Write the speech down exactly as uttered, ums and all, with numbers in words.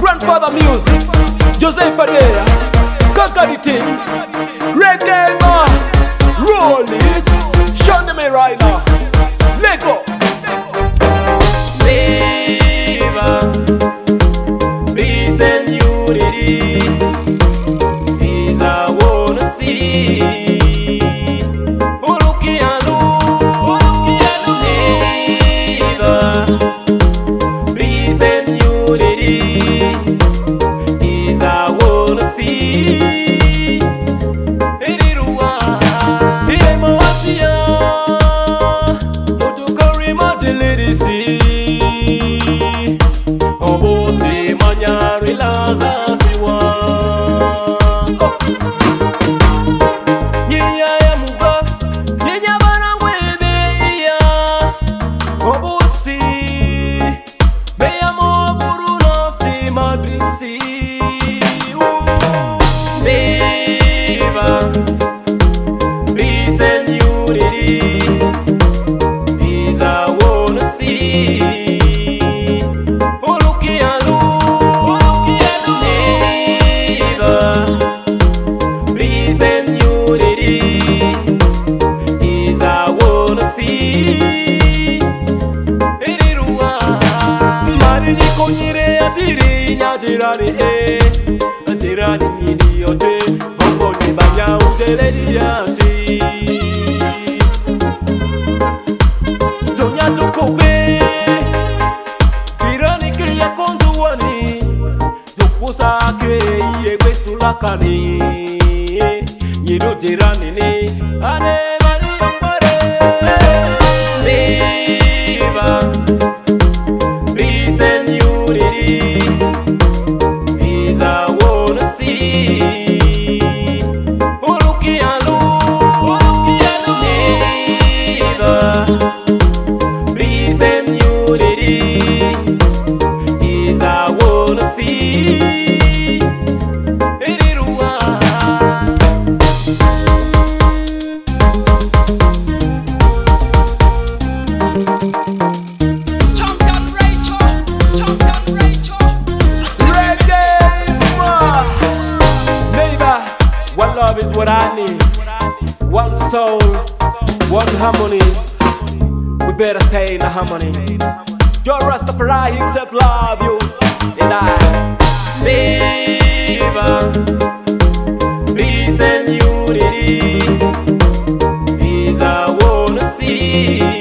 Grandfather music, Joseph Adea, Conquer the thing, Reggae man, roll it, show them it right now, let go. Favor, peace and unity is I wanna see. Peace and unity is I wanna see. Peace and unity is I wanna see. Mari ni konyire atiri nyadirani e adirani ni ote ongo ni banya utele diati donya tokobe kirani ke ya konduani dokusa ke yegbe sulakani nyido dirani ni ane mari opare Viva peace and unity is I wanna see. Peace and unity is I wanna see. Champion Rachel, Champion Rachel. Reggae man, neighbor, one love is what I need. One soul, one harmony. We better stay in the harmony. Your Rastafari himself love you and I. Viva peace and unity is I wanna see.